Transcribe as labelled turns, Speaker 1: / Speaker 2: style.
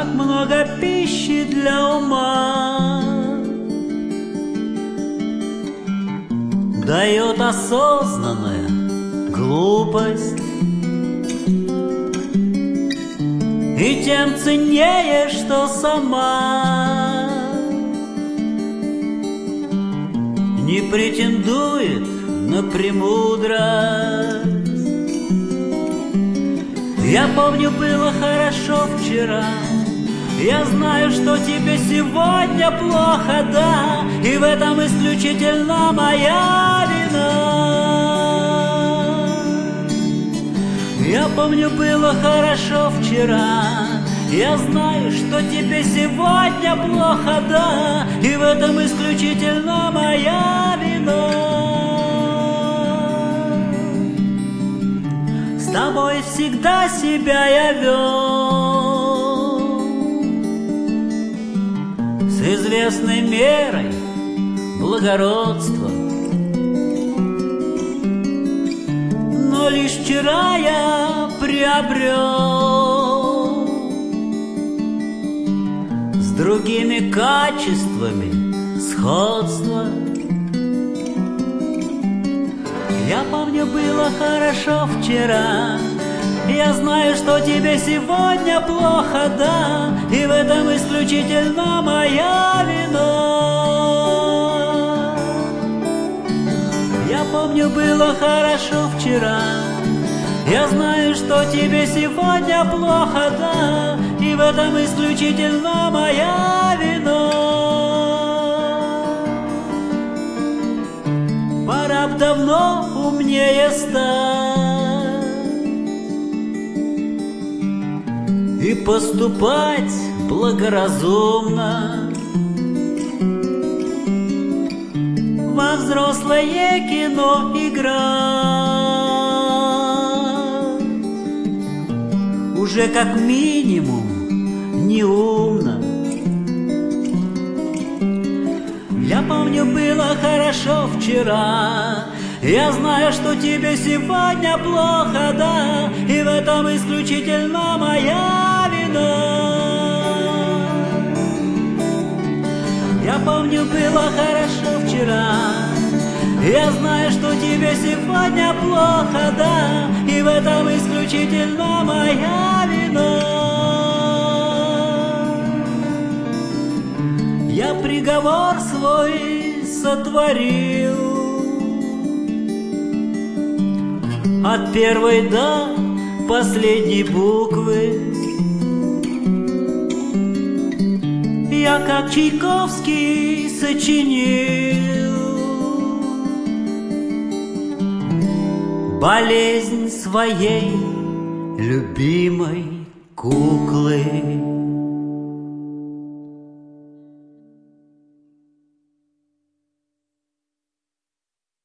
Speaker 1: как много пищи для ума дает осознанная глупость, и тем ценнее, что сама не претендует на премудрость. Я помню, было хорошо вчера, я знаю, что тебе сегодня плохо, да, и в этом исключительно моя вина. Я помню, было хорошо вчера, я знаю, что тебе сегодня плохо, да, и в этом исключительно моя вина. С тобой всегда себя я вел с известной мерой благородства, но лишь вчера я приобрел с другими качествами сходство. Я помню, было хорошо вчера, я знаю, что тебе сегодня плохо, да, и в этом исключительно моя вина. Я помню, было хорошо вчера, я знаю, что тебе сегодня плохо, да, и в этом исключительно моя вина. Пора б давно умнее стать и поступать благоразумно. Во взрослое кино играть уже как минимум неумно. Я помню, было хорошо вчера, я знаю, что тебе сегодня плохо, да, и в этом исключительно моя вина. Я помню, было хорошо вчера, я знаю, что тебе сегодня плохо, да, и в этом исключительно моя вина. Я приговор свой сотворил от первой до последней буквы. Я, как Чайковский, сочинил болезнь своей любимой куклы.